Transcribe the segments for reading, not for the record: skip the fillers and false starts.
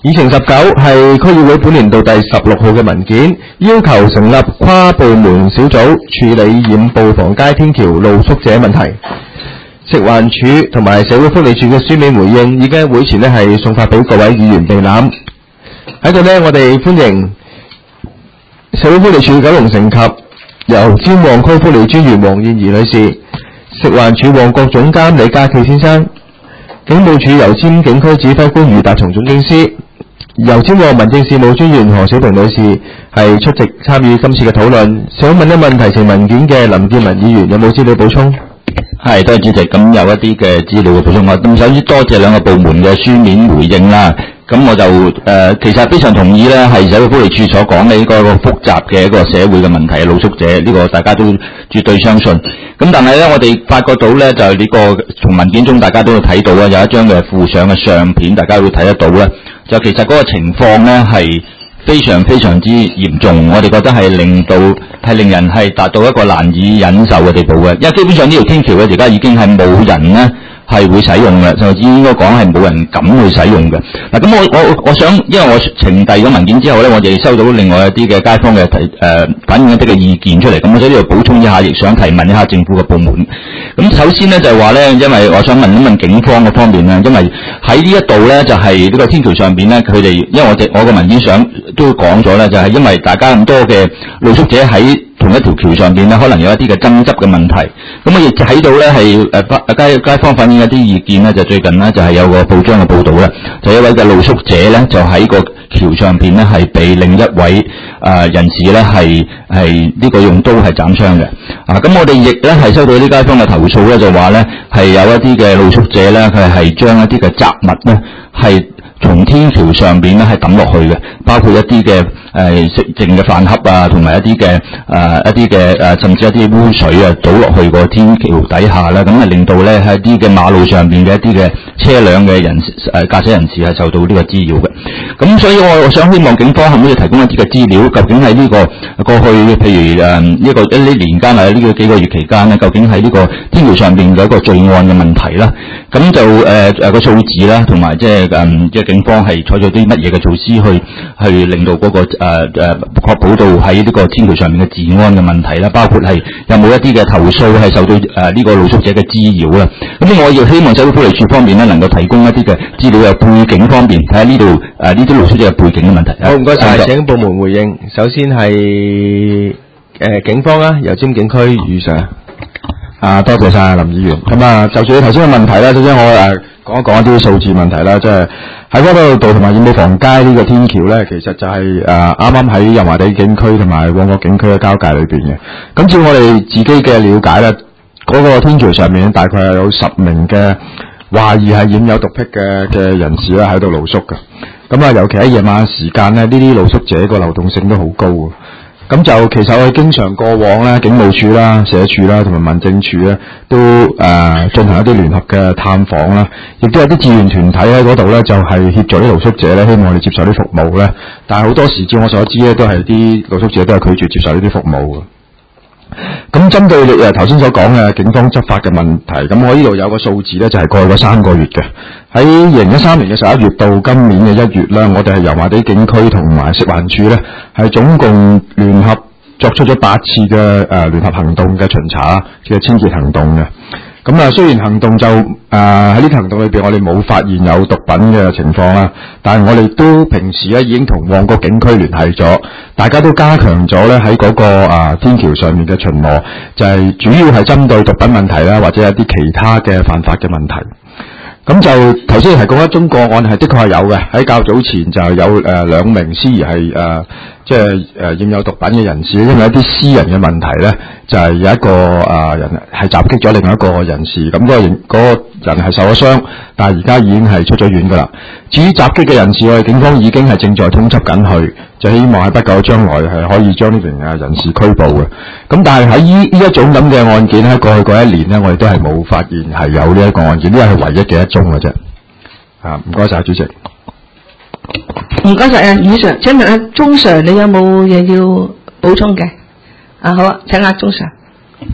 議程19係區議會本年度第16號嘅文件，要求成立跨部門小組處理染布房街天橋露宿者問題。食環署同埋社會福利署嘅書面回應已經喺會前係送發俾各位議員備覽。喺度我哋歡迎社會福利署九龍城及油尖旺區福利專員黃燕儀女士，食環署旺角總監李家麒先生，警務處油尖警區指揮官余達松總警司，油尖旺民政事務專員何小平女士係出席參與今次嘅討論。想問一問提呈文件嘅林建文議員有冇資料補充？ 係，多謝主席。咁有一啲嘅資料嘅補充。咁首先多謝兩個部門嘅書面回應啦。咁我就其實非常同意咧，係社會福利署所講嘅呢個複雜嘅一個社會嘅問題，露宿者呢個大家都絕對相信。咁但係咧，我哋發覺到咧，就係呢個從文件中大家都會睇到啊，有一張嘅附上嘅相片，大家會睇得到咧，就其實嗰個情況咧係非常非常之嚴重，我哋覺得係令人係達到一個難以忍受嘅地步嘅，因為基本上呢條天橋咧而家已經係冇人咧係會使用嘅，甚至應該講係冇人敢去使用嘅。嗱，咁我想，因為我呈遞咗文件之後咧，我哋收到另外一啲嘅街坊嘅反映一啲嘅意見出嚟，咁我喺呢度補充一下，亦想提問一下政府嘅部門。咁首先咧就係話咧，因為我想問一問警方嘅方面咧，因為喺呢一度咧就係呢個天橋上邊咧，佢哋因為我嘅文件上都講咗咧，就係因為大家咁多嘅露宿者喺同一條橋上邊咧，可能有一啲嘅爭執嘅問題。咁我亦睇到咧係街坊反映一啲意見咧，就最近咧就係有個報章嘅報導咧，就一位嘅露宿者咧就喺個橋上邊咧係被另一位人士咧係呢個用刀係斬傷嘅。咁我哋亦咧係收到啲街坊嘅投訴咧，就話咧係有一啲嘅露宿者咧，佢係將一啲嘅雜物咧係從天橋上邊咧係抌落去嘅，包括一啲嘅食剩嘅飯盒啊，同埋一啲嘅甚至一啲污水啊倒落去個天橋底下啦，咁啊令到咧喺啲嘅馬路上邊嘅一啲嘅車輛嘅駕駛人士係受到呢個滋擾嘅。咁所以我想希望警方可唔可以提供一啲嘅資料，究竟喺呢個過去譬如呢年間啊，呢個幾個月期間咧，究竟喺呢個天橋上邊嘅一個罪案嘅問題啦，咁就個數字啦，同埋即係警方係採取啲乜嘢嘅措施去令到嗰個確保到喺呢個天橋上面嘅治安嘅問題啦，包括係有冇一啲嘅投訴係受到呢個露宿者嘅滋擾啦。咁我亦希望社會福利署方面咧能夠提供一啲嘅資料嘅背景方面，睇下呢度呢啲露宿者嘅背景嘅問題。 好，唔該晒，請部門回應。首先係警方啦，油尖警區余 Sir。 多謝晒林議員。咁就住你頭先嘅問題啦，首先我講一講一啲數字問題啦，即係喺嗰度道同埋染布房街呢個天橋咧，其實就係啱啱喺油麻地警區同埋旺角警區嘅交界裏邊嘅。咁照我哋自己嘅了解咧，嗰個天橋上面大概係有10名嘅懷疑係染有毒癖嘅人士咧喺度露宿嘅。咁尤其喺夜晚時間咧，呢啲露宿者個流動性都好高嘅。咁就其實我哋經常過往咧，警務處啦、社署啦同埋民政處咧，都進行一啲聯合嘅探訪啦，亦都有啲志願團體喺嗰度咧，就係協助啲露宿者咧，希望我哋接受啲服務咧。但係好多時，照我所知咧，都係啲露宿者都係拒絕接受呢啲服務嘅。咁針對你頭先所講嘅警方執法嘅問題，咁我呢度有個數字咧，就係過去嗰3個月嘅。喺2013年嘅11月到今年嘅1月咧，我哋係油麻地警區同埋食環署咧，係總共聯合作出咗8次嘅聯合行動嘅巡查嘅清潔行動嘅。咁雖然行動就喺呢個行動裏邊，我哋冇發現有毒品嘅情況啦，但係我哋都平時咧已經同旺角警區聯繫咗，大家都加強咗咧喺嗰個天橋上面嘅巡邏，就係主要係針對毒品問題啦，或者有啲其他嘅犯法嘅問題。咁就頭先提過一宗個案係的確係有嘅，喺較早前就有2名司儀係染有毒品嘅人士，因為一啲私人嘅問題咧，就係有一個人係襲擊咗另外一個人士，咁嗰個人係受咗傷，但係而家已經係出咗院噶啦。至於襲擊嘅人士，我哋警方已經係正在通緝緊佢，就希望喺不久將來係可以將呢名人士拘捕嘅。咁但係喺呢一種咁嘅案件喺過去嗰1年咧，我哋都係冇發現係有呢一個案件，呢個係唯一嘅一宗嘅啫。唔該晒主席。 唔該晒余 Sir， 請問鍾 Sir 你有冇嘢要補充嘅？好啊，請鍾 Sir。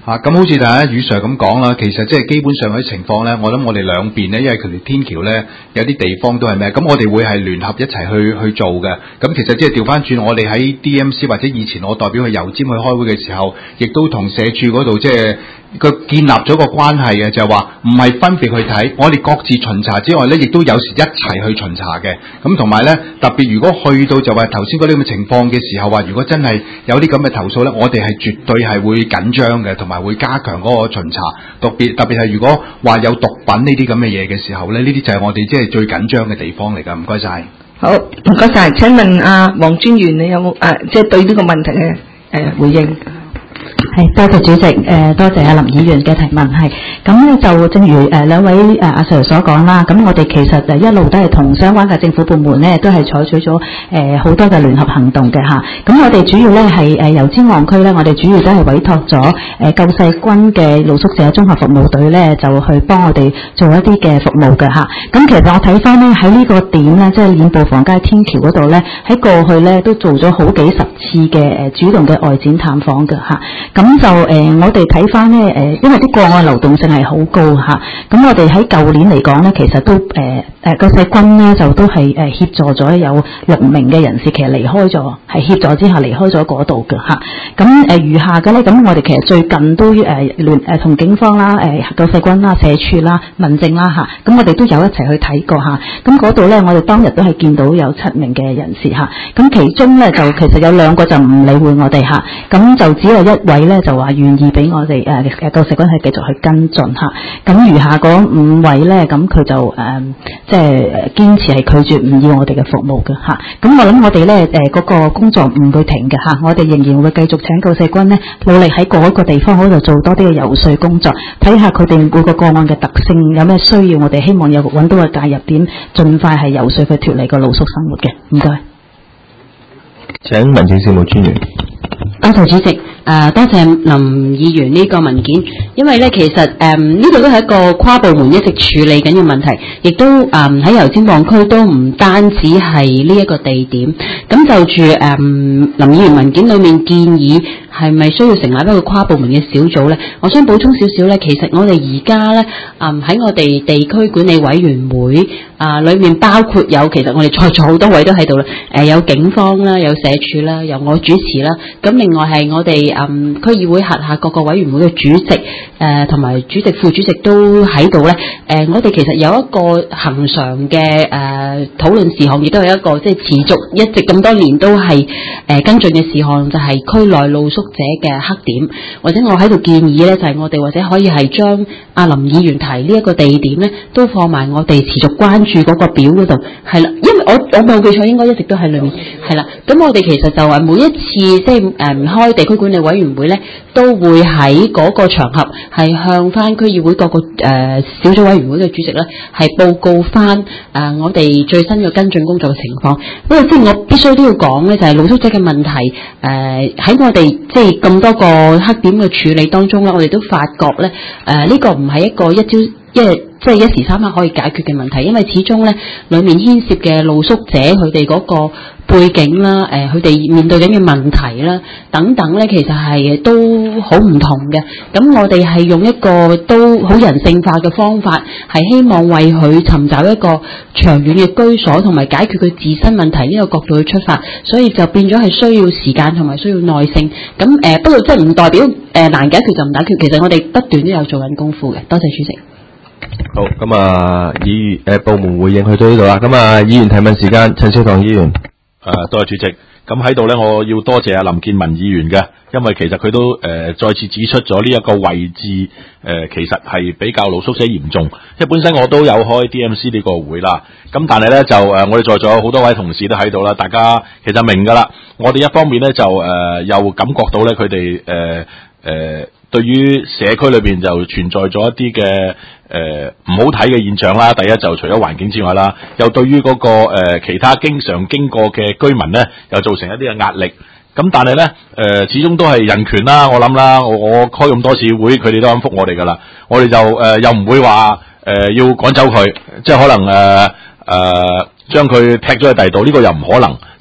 咁好似大家余 Sir 咁講啦，其實即係基本上嗰啲情況咧，我諗我哋兩邊咧，因為佢哋天橋咧有啲地方都係咩，咁我哋會係聯合一齊去做嘅。咁其實即係調翻轉，我哋喺 DMC 或者以前我代表去油尖去開會嘅時候，亦都同社署嗰度即係佢建立咗個關係嘅，就係話唔係分別去睇，我哋各自巡查之外咧，亦都有時一齊去巡查嘅。咁同埋咧，特別如果去到就話頭先嗰啲咁嘅情況嘅時候，話如果真係有啲咁嘅投訴咧，我哋係絕對係會緊張嘅，同埋會加強嗰個巡查。特別係如果話有毒品呢啲咁嘅嘢嘅時候咧，呢啲就係我哋即係最緊張嘅地方嚟㗎。唔該晒。 好，唔該晒。請問黃專員，你有冇即係對呢個問題嘅回應？ 係，多謝主席，多謝阿林議員嘅提問。係咁咧，就正如兩位阿 Sir 所講啦，咁我哋其實一路都係同相關嘅政府部門咧，都係採取咗好多嘅聯合行動嘅嚇。咁我哋主要咧係油尖旺區咧，我哋主要都係委託咗救世軍嘅露宿者綜合服務隊咧，就去幫我哋做一啲嘅服務嘅嚇。咁其實我睇翻咧喺呢個點咧，即係染布房街天橋嗰度咧，喺過去咧都做咗好幾十次嘅主動嘅外展探訪嘅嚇。咁就我哋睇翻咧因為啲個案流動性係好高嚇，咁我哋喺舊年嚟講咧，其實都救世軍咧就都係協助咗有6名嘅人士，其實離開咗，係協助之下離開咗嗰度嘅嚇。咁餘下嘅咧，咁我哋其實最近都同警方啦、救世軍啦、社署啦、民政啦嚇，咁我哋都有一齊去睇過嚇。咁嗰度咧，我哋當日都係見到有7名嘅人士嚇。咁其中咧就其實有2個就唔理會我哋嚇，咁就只有1位咧就話願意俾我哋救世軍係繼續去跟進嚇。咁餘下嗰5位咧，咁佢就即係堅持係拒絕唔要我哋嘅服務嘅嚇。咁我諗我哋咧嗰個工作唔會停嘅嚇，我哋仍然會繼續請救世軍呢努力喺嗰個地方嗰度做多啲嘅游說工作，睇下佢哋每個個案嘅特性有咩需要，我哋希望有揾到個介入點，盡快係游說佢脫離個露宿生活嘅。唔該。 請民政事務專員。 多謝主席，多謝林議員呢個文件，因為咧其實呢度都係一個跨部門一直處理緊嘅問題，亦都喺油尖旺區都唔單止係呢一個地點，咁就住林議員文件裏面建議係咪需要成立一個跨部門嘅小組咧？我想補充少少咧，其實我哋而家咧喺我哋地區管理委員會裏面包括有，其實我哋在座好多位都喺度啦，有警方啦，有社署啦，有我主持啦，咁另外係我哋區議會轄下各個委員會嘅主席同埋主席、副主席都喺度咧。我哋其實有一個恆常嘅討論事項，亦都有一個即係持續一直咁多年都係跟進嘅事項，就係區內露宿者嘅黑點，或者我喺度建議咧，就係我哋或者可以係將阿林議員提呢一個地點咧，都放埋我哋持續關注嗰個表嗰度，係啦，因為我冇記錯應該一直都喺裏面，係啦。咁我哋其實就話每一次即係開地區管理委員會咧，都會喺嗰個場合係向翻區議會各個小組委員會嘅主席咧，係報告翻我哋最新嘅跟進工作嘅情況。不過即係我必須都要講咧，就係露宿者嘅問題喺我哋即係咁多個黑點嘅處理當中咧，我哋都發覺咧呢個唔係一個即係一時三刻可以解決嘅問題，因為始終咧裡面牽涉嘅露宿者佢哋嗰個背景啦，佢哋面對緊嘅問題啦，等等咧，其實係都好唔同嘅。咁我哋係用一個都好人性化嘅方法，係希望為佢尋找一個長遠嘅居所，同埋解決佢自身問題呢個角度去出發，所以就變咗係需要時間同埋需要耐性。咁不過即係唔代表難解決就唔解決，其實我哋不斷都有做緊功夫嘅。多謝主席。 好，咁議員部門回應去到呢度啦。咁議員提問時間，陳少棠議員。 多謝主席。咁喺度咧，我要多謝阿林健文議員嘅，因為其實佢都再次指出咗呢一個位置其實係比較露宿者嚴重。因為本身我都有開 DMC 呢個會啦，咁但係咧就我哋在座有好多位同事都喺度啦，大家其實明㗎啦。我哋一方面咧就又感覺到咧佢哋對於社區裏邊就存在咗一啲嘅唔好睇嘅現象啦。第一就除咗環境之外啦，又對於嗰個其他經常經過嘅居民咧，又造成一啲嘅壓力。咁但係咧始終都係人權啦，我諗啦，我開咁多次會，佢哋都咁覆我哋噶啦。我哋就又唔會話要趕走佢，即係可能將佢踢咗去第二度，呢個又唔可能。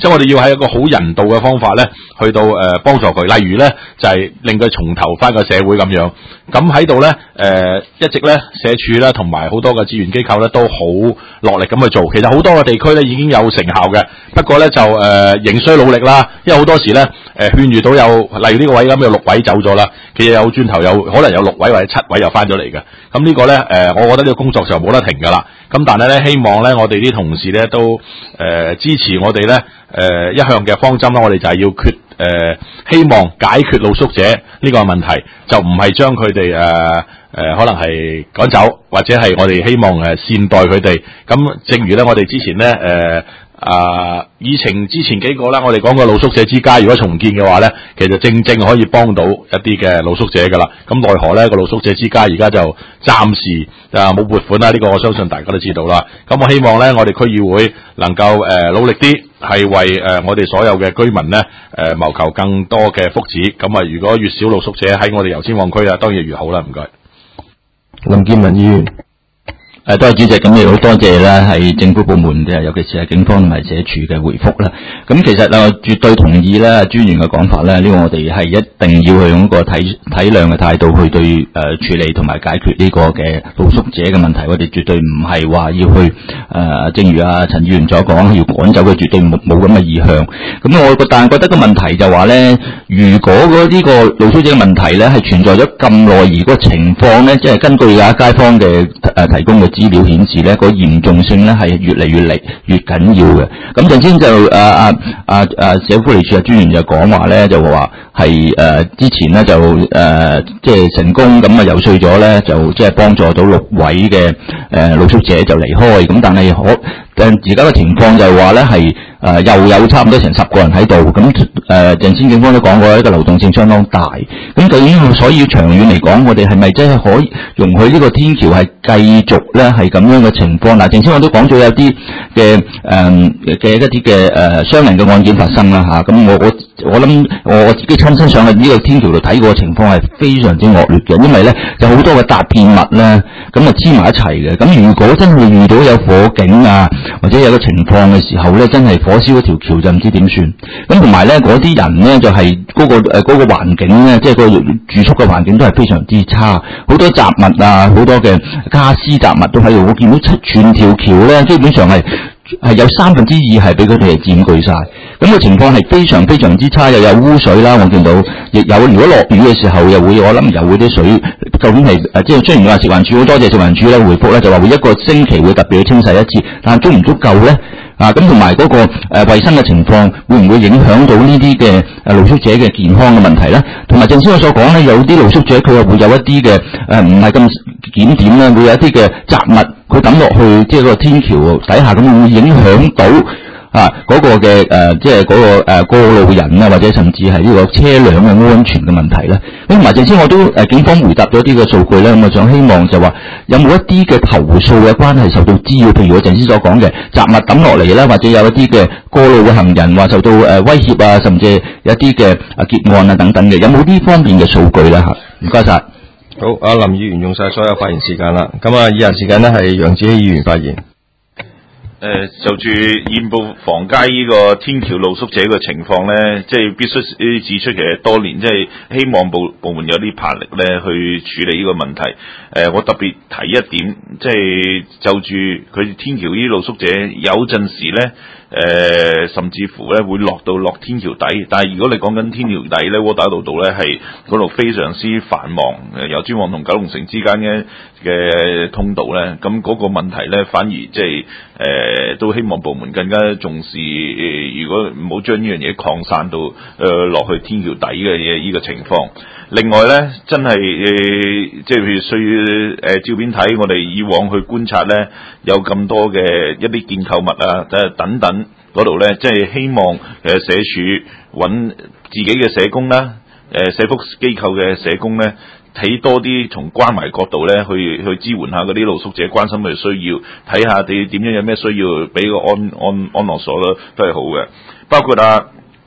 即係我哋要喺一個好人道嘅方法咧，去到幫助佢。例如咧，就係令佢重投翻個社會咁樣。咁喺度咧，一直咧社署啦，同埋好多嘅志願機構咧，都好落力咁去做。其實好多嘅地區咧已經有成效嘅，不過咧就仍需努力啦。因為好多時咧，勸喻到有，例如呢個位咁有6位走咗啦，其實有轉頭有可能有6位或者7位又翻咗嚟嘅。咁呢個咧，我覺得呢個工作就冇得停噶啦。咁但係咧，希望咧我哋啲同事咧都支持我哋咧一向嘅方針啦，我哋就係要希望解決露宿者呢個問題，就唔係將佢哋可能係趕走，或者係我哋希望善待佢哋。咁正如咧，我哋之前咧以之前幾個啦，我哋講過露宿者之家，如果重建嘅話咧，其實正正可以幫到一啲嘅露宿者噶啦。咁奈何咧個露宿者之家而家就暫時冇撥款啦，呢個我相信大家都知道啦。咁我希望咧，我哋區議會能夠努力啲，係為我哋所有嘅居民咧謀求更多嘅福祉。咁啊，如果越少露宿者喺我哋油尖旺區啊，當然越好啦。唔該， 林健民議員。 多謝主席，咁亦好多謝啦，係政府部門嘅，尤其是係警方同埋社署嘅回覆啦。咁其實絕對同意啦，專員嘅講法咧，呢個我哋係一定要去用一個體諒嘅態度去對處理同埋解決呢個嘅露宿者嘅問題。我哋絕對唔係話要去正如陳議員所講，要趕走佢，絕對冇咁嘅意向。咁但係覺得個問題就話咧，如果呢個露宿者嘅問題咧係存在咗咁耐，而個情況咧，即係根據街坊嘅提供嘅資料顯示咧，個嚴重性咧係越嚟越緊要嘅。咁陣先就社會福利署專員就講話咧，就話係之前咧就即係成功咁游說咗咧，就即係幫助到6位嘅露宿者就離開。咁但係而家嘅情況就係話咧係又有差唔多成10個人喺度。咁陣先警方都講過，一個流動性相當大。咁究竟所以長遠嚟講，我哋係咪真係可以容許呢個天橋係繼續咧係咁樣嘅情況？嗱，陣先我都講咗有啲嘅一啲嘅傷人嘅案件發生啦嚇。咁我諗我自己親身上去呢個天橋度睇過嘅情況係非常之惡劣嘅，因為咧有好多嘅搭建物咧咁黐埋一齊嘅。咁如果真係遇到有火警啊，或者有個情況嘅時候咧，真係火燒一條橋就唔知點算。咁同埋咧嗰啲人咧就係嗰個環境咧，即係個住宿嘅環境都係非常之差，好多雜物啊，好多嘅家私雜物都喺度。我見到全條橋咧，基本上係有2/3係俾佢哋佔據晒。咁個情況係非常非常之差，又有污水啦，我見到亦有。如果落雨嘅時候，我諗又會啲水，究竟係即係雖然話食環署好多謝食環署咧回覆咧，就話會1個星期會特別去清洗一次，但係足唔足夠咧？咁同埋嗰個衛生嘅情況會唔會影響到呢啲嘅露宿者嘅健康嘅問題咧？同埋正先我所講咧，有啲露宿者佢又會有一啲嘅唔係咁檢點咧，會有一啲嘅雜物佢抌落去即係個天橋底下，咁會唔會影響到嗰個嘅即係嗰個過路人啊，或者甚至係呢個車輛嘅安全嘅問題咧？咁同埋正先我都警方回答咗啲嘅數據咧，咁我想希望就話有冇一啲嘅投訴嘅關係受到滋擾，譬如我正先所講嘅雜物抌落嚟啦，或者有一啲嘅過路嘅行人話受到威脅啊，甚至有一啲嘅劫案啊等等嘅，有冇呢方面嘅數據咧嚇？唔該晒。 好，林議員用晒所有發言時間啦。咁以下時間咧係楊子希議員發言。 就住燕埔房街呢個天橋露宿者嘅情況咧，即係必須指出，其實多年即係希望部門有啲魄力咧去處理呢個問題。我特別提一點，即係就住佢天橋呢啲露宿者，有陣時咧甚至乎咧會落天橋底。但係如果你講緊天橋底咧，窩打老道咧係嗰度非常之繁忙，由尖旺同九龍城之間嘅通道咧，咁嗰個問題咧反而即係都希望部門更加重視。如果唔好將呢樣嘢擴散到落去天橋底嘅嘢呢個情況。另外咧，真係即係譬如照片睇，我哋以往去觀察咧，有咁多嘅一啲建構物啊，等等嗰度咧，即係希望社署揾自己嘅社工啦，社福機構嘅社工咧，睇多啲從關懷角度咧，去支援下嗰啲露宿者，關心佢哋需要，睇下你點樣有咩需要，俾個安樂所啦，都係好嘅。包括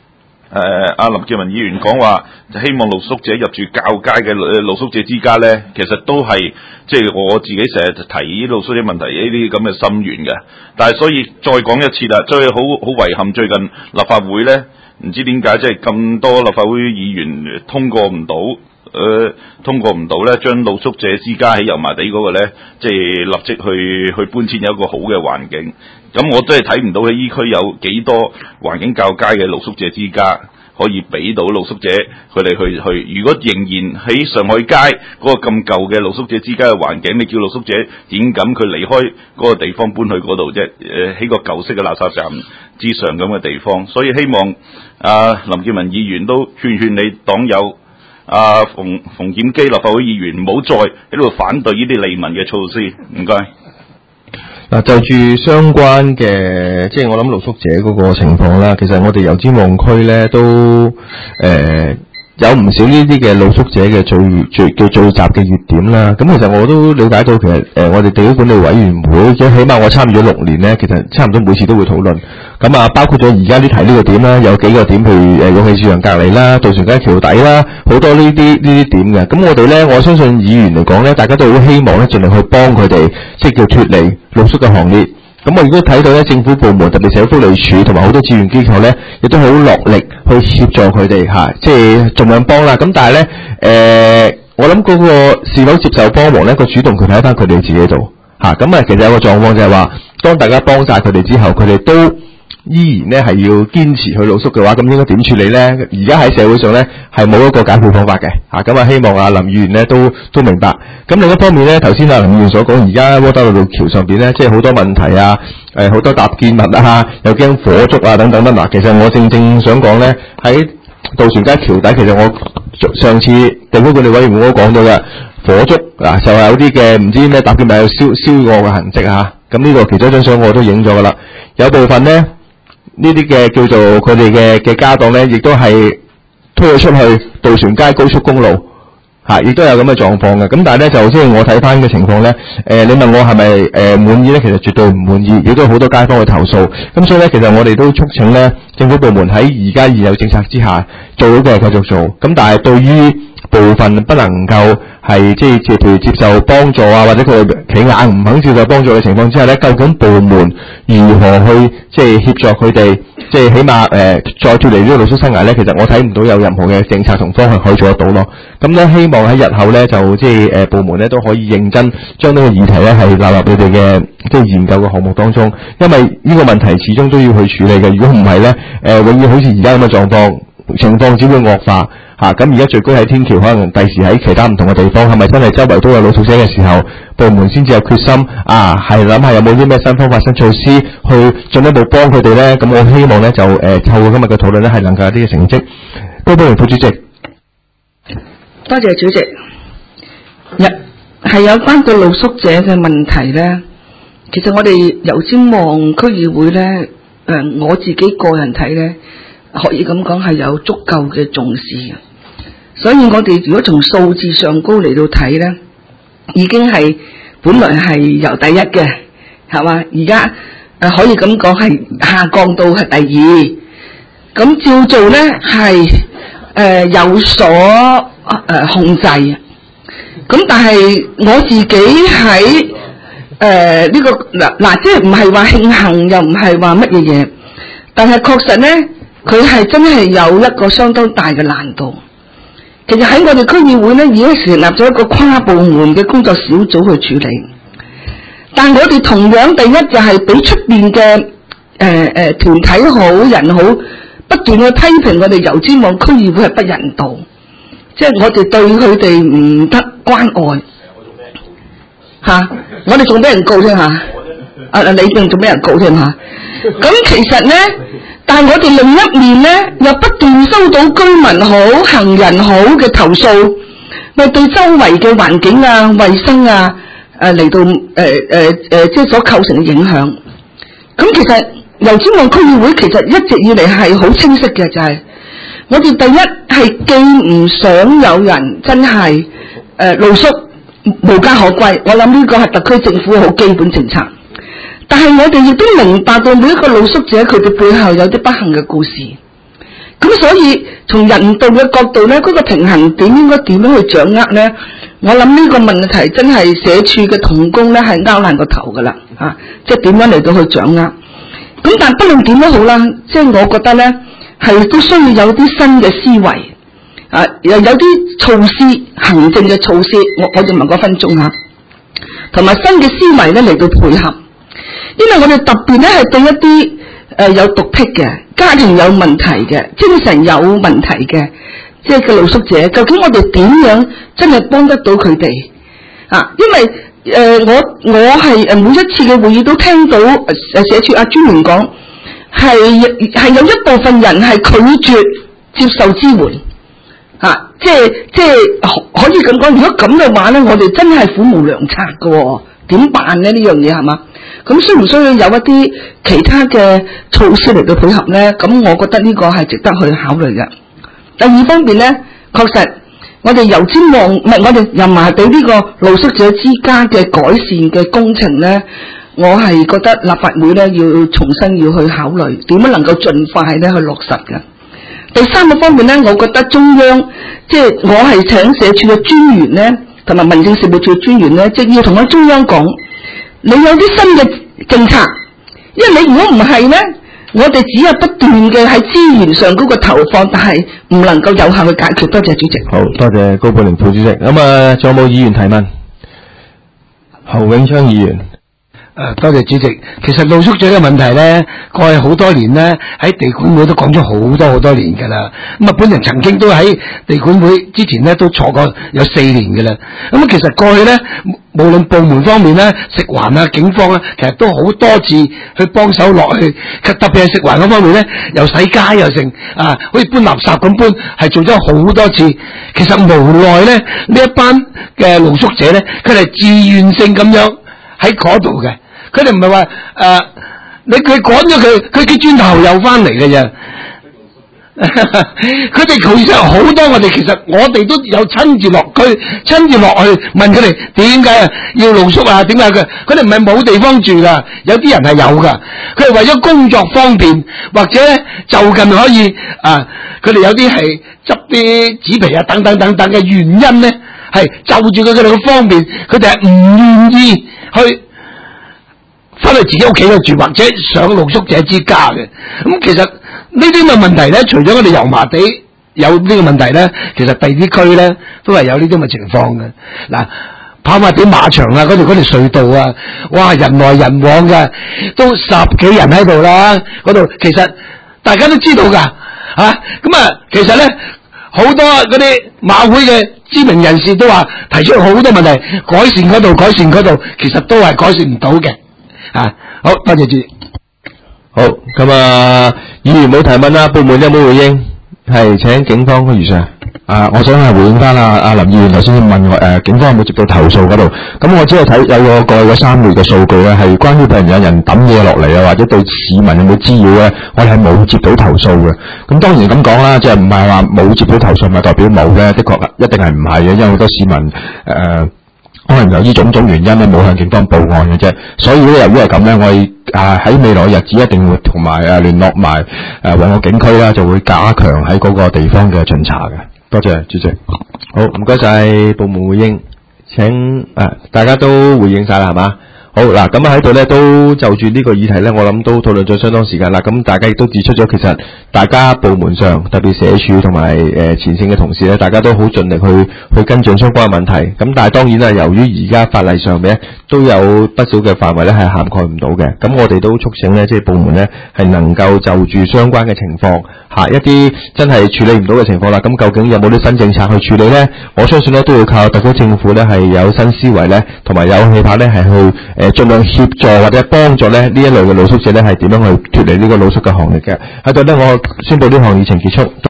阿林健文議員講話，希望露宿者入住較佳嘅露宿者之家咧，其實都係即係我自己成日提露宿者問題呢啲咁嘅心願嘅。但係所以再講一次啦，所以好遺憾最近立法會咧，唔知點解即係咁多立法會議員通過唔到咧，將露宿者之家喺油麻地嗰個咧，即係立即去搬遷有一個好嘅環境。咁我都係睇唔到喺依區有幾多環境較佳嘅露宿者之家可以俾到露宿者佢哋去。如果仍然喺上海街嗰個咁舊嘅露宿者之家嘅環境，你叫露宿者點敢佢離開嗰個地方搬去嗰度啫？喺個舊式嘅垃圾站之上咁嘅地方，所以希望林健文議員都勸你黨友馮檢基立法會議員唔好再喺度反對呢啲利民嘅措施。唔該。 嗱，就住相關嘅，即係我諗露宿者嗰個情況啦，其實我哋油尖旺區咧都有唔少呢啲嘅露宿者嘅聚集嘅熱點啦。咁其實我都了解到，其實我哋地區管理委員會，即係起碼我參與咗6年咧，其實差唔多每次都會討論。咁啊，包括咗而家呢提呢個點啦，有幾個點，譬如勇氣市場隔離啦、渡船街橋底啦，好多呢啲點嘅。咁我哋咧，我相信議員嚟講咧，大家都好希望咧，盡量去幫佢哋，即係叫脫離露宿嘅行列。咁我亦都睇到咧，政府部門特別社會福利署同埋好多志願機構咧，亦都好落力去協助佢哋即係盡量幫啦。咁但係咧，我諗嗰個是否接受幫忙咧，個主動權喺翻佢哋自己度咁其實有個狀況就係話，當大家幫晒佢哋之後，佢哋都依然咧係要堅持去露宿嘅話，咁應該點處理咧？而家喺社會上咧係冇一個解決方法嘅咁啊，希望林議員咧都明白。咁另一方面咧，頭先林議員所講，而家窩打老道橋上邊咧，即係好多問題啊，好多搭建物啊，又驚火燭啊等等嗱，其實我正想講咧，喺渡船街橋底，其實我上次地區管理委員會都講到嘅火燭就係有啲嘅唔知咩搭建物有燒過嘅痕跡咁呢個其中一張相我都影咗噶啦，有部分咧。呢啲嘅叫做佢哋嘅家當咧，亦都係推咗出去渡船街高速公路亦都有咁嘅狀況嘅。咁但係咧，就即係我睇翻嘅情況咧，你問我係咪滿意咧？其實絕對唔滿意，亦都好多街坊去投訴。咁所以咧，其實我哋都促請咧政府部門喺而家現有政策之下做到嘅繼續做。咁但係對於部分不能夠係即係譬如接受幫助或者佢哋企硬唔肯接受幫助嘅情況之下咧，究竟部門如何去即係協助佢哋，即係起碼再脫離呢個露宿生涯咧？其實我睇唔到有任何嘅政策同方向可以做得到咯。咁咧，希望喺日後咧就即係部門咧都可以認真將呢個議題咧係納入你哋嘅即係研究嘅項目當中，因為呢個問題始終都要去處理嘅。如果唔係咧，永遠好似而家咁嘅狀況，情況只會惡化。咁而家聚居喺天橋，可能第時喺其他唔同嘅地方，係咪真係周圍都有露宿者嘅時候，部門先至有決心係諗下有冇啲咩新方法、新措施去進一步幫佢哋咧？咁我希望咧就透過今日嘅討論咧係能夠有啲嘅成績。高寶榮副主席， 多謝主席。係有關個露宿者嘅問題咧，其實我哋油尖旺區議會咧，我自己個人睇咧，可以咁講係有足夠嘅重視嘅。所以我哋如果從數字上高嚟到睇咧，已經係本來係由第一嘅，係嘛？而家可以咁講係下降到係第二。咁照做咧係有所控制。咁但係我自己喺呢個嗱，即係唔係話慶幸又唔係話乜嘢嘢，但係確實咧，佢係真係有一個相當大嘅難度。其實喺我哋區議會咧，已經成立咗一個跨部門嘅工作小組去處理。但我哋同樣第一就係俾出邊嘅團體好人好，不斷去批評我哋油尖旺區議會係不人道，即係我哋對佢哋唔得關愛。我哋仲俾人告添你仲俾人告添咁其實咧。但係我哋另一面咧，又不斷收到居民好、行人好嘅投訴，咪對周圍嘅環境啊、衛生啊，嚟到即係所構成嘅影響。咁其實油尖旺區議會其實一直以嚟係好清晰嘅，就係我哋第一係既唔想有人真係露宿無家可歸，我諗呢個係特區政府好基本政策。但係我哋亦都明白到每一個露宿者佢哋背後有啲不幸嘅故事， 咁所以從人道嘅角度咧，嗰個平衡點應該點樣去掌握咧？我諗呢個問題真係社署嘅同工咧係拗爛個頭噶啦，即係點樣嚟到去掌握？咁但不論點都好啦，即係我覺得咧係都需要有啲新嘅思維，又有啲措施，行政嘅措施，我就問嗰分鐘吓，同埋新嘅思維咧嚟到配合，因為我哋特別咧係對一啲有毒癖嘅、家庭有問題嘅、精神有問題嘅，即係嘅露宿者，究竟我哋點樣真係幫得到佢哋？因為我係每一次嘅會議都聽到社署專員講，係有一部分人係拒絕接受支援，即係可以咁講。如果咁嘅話咧，我哋真係苦無良策㗎，點辦咧？呢樣嘢係嘛？咁需唔需要有一啲其他嘅措施嚟到配合咧？咁我覺得呢個係值得去考慮嘅。第二方面咧，確實我哋油尖旺唔係我哋油麻地呢個露宿者之家嘅改善嘅工程咧，我係覺得立法會咧要重新要去考慮點樣能夠盡快咧去落實嘅。第三個方面咧，我覺得中央即係我係請社署嘅專員咧，同埋民政事務處嘅專員咧，即係要同咗中央講，你有啲新嘅政策，因為你如果唔係咧，我哋只有不斷嘅喺資源上嗰個投放，但係唔能夠有效去解決。多謝主席。 好多謝高寶玲副主席。咁仲有冇議員提問？侯永昌議員。 多謝主席。其實露宿者嘅問題咧，過去好多年咧喺地管會都講咗好多年㗎啦。咁本人曾經都喺地管會之前咧都坐過有4年㗎啦。咁其實過去咧，無論部門方面咧，食環啊、警方啊，其實都好多次去幫手落去。特別係食環嗰方面咧，又洗街又成好似搬垃圾咁搬，係做咗好多次。其實無奈咧，呢一班嘅露宿者咧，佢哋自願性咁樣喺嗰度嘅。佢哋唔係話佢趕咗佢轉頭又翻嚟嘅啫。佢哋其實好多我哋都有親自落區，親自落去問佢哋點解要露宿啊？點解佢哋唔係冇地方住噶？有啲人係有噶，佢哋為咗工作方便或者就近可以佢哋有啲係執啲紙皮啊等等嘅原因咧，係就住佢哋嘅方便，佢哋係唔願意去翻去自己屋企度住，或者上露宿者之家嘅。咁其實呢啲咁嘅問題咧，除咗我哋油麻地有呢個問題咧，其實第二啲區咧都係有呢啲咁嘅情況嘅。嗱，跑馬地馬場啊，嗰條隧道啊，哇，人來人往嘅，都10幾人喺度啦。嗰度其實大家都知道噶，其實咧好多嗰啲馬會嘅知名人士都話提出好多問題，改善嗰度，其實都係改善唔到嘅。好多謝主席。 好，咁議員冇提問啦，部門有冇回應？係，請警方余 Sir。 我想係回應翻林議員頭先問我警方有冇接到投訴嗰度。咁我只係睇有個過去嗰3個月嘅數據咧，係關於譬如有人抌嘢落嚟啊，或者對市民有冇滋擾咧，我哋係冇接到投訴嘅。咁當然咁講啦，即係唔係話冇接到投訴咪代表冇咧？的確一定係唔係嘅，因為好多市民可能由於種種原因咧，冇向警方報案嘅啫。所以咧，由於係咁咧，我哋喺未來日子一定會同埋聯絡埋旺角警區啦，就會加強喺嗰個地方嘅巡查嘅。多謝主席。 好，唔該晒部門回應。請大家都回應晒啦，係嘛？好嗱，咁喺度咧都就住呢個議題咧，我諗都討論咗相當時間啦。咁大家亦都指出咗，其實大家部門上特別社署同埋前線嘅同事咧，大家都好盡力去跟進相關嘅問題。咁但係當然啦，由於而家法例上面都有不少嘅範圍咧係涵蓋唔到嘅。咁我哋都促請咧，即係部門咧係能夠就住相關嘅情況一啲真係處理唔到嘅情況啦。咁究竟有冇啲新政策去處理咧？我相信咧都要靠特區政府咧係有新思維咧，同埋有氣魄咧係去盡量協助或者幫助咧呢一類嘅露宿者咧係點樣去脫離呢個露宿嘅行列嘅。喺度咧，我宣布呢項議程結束。